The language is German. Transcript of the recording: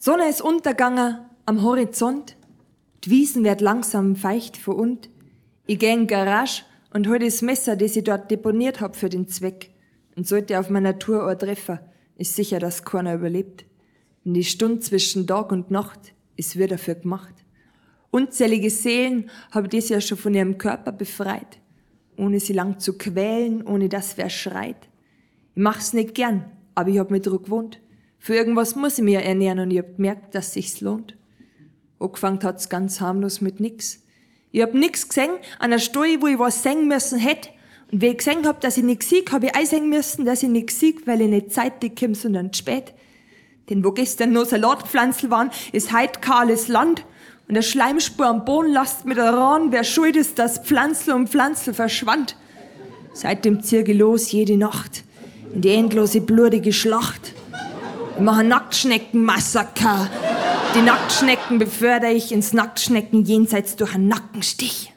Sonne ist untergegangen am Horizont. Die Wiesen wird langsam feucht vor und. Ich geh in die Garage und hol das Messer, das ich dort deponiert hab für den Zweck. Und sollte auf meiner Tour ein treffen, ist sicher, dass keiner überlebt. In die Stunde zwischen Tag und Nacht ist wieder dafür gemacht. Unzählige Seelen hab ich das ja schon von ihrem Körper befreit. Ohne sie lang zu quälen, ohne dass wer schreit. Ich mach's nicht gern, aber ich hab mich dran gewohnt. Für irgendwas muss ich mich ernähren und ich hab gemerkt, dass sich's lohnt. Angefangen hat's ganz harmlos mit nix. Ich hab nix gesehen an der Stelle, wo ich was sehen müssen hätte. Und wie ich gesehen hab, dass ich nix sieg, hab ich einsehen müssen, dass ich nix sieg, weil ich nicht zeitig komm, sondern spät. Denn wo gestern noch Salatpflanzel waren, ist heut kahles Land. Und der Schleimspur am Boden lasst mit der Rahn, wer schuld ist, dass Pflanzel um Pflanzel verschwand. Seitdem zieh ich los jede Nacht in die endlose blutige Schlacht. Ich mache Nacktschnecken-Massaker. Die Nacktschnecken befördere ich ins Nacktschnecken jenseits durch einen Nackenstich.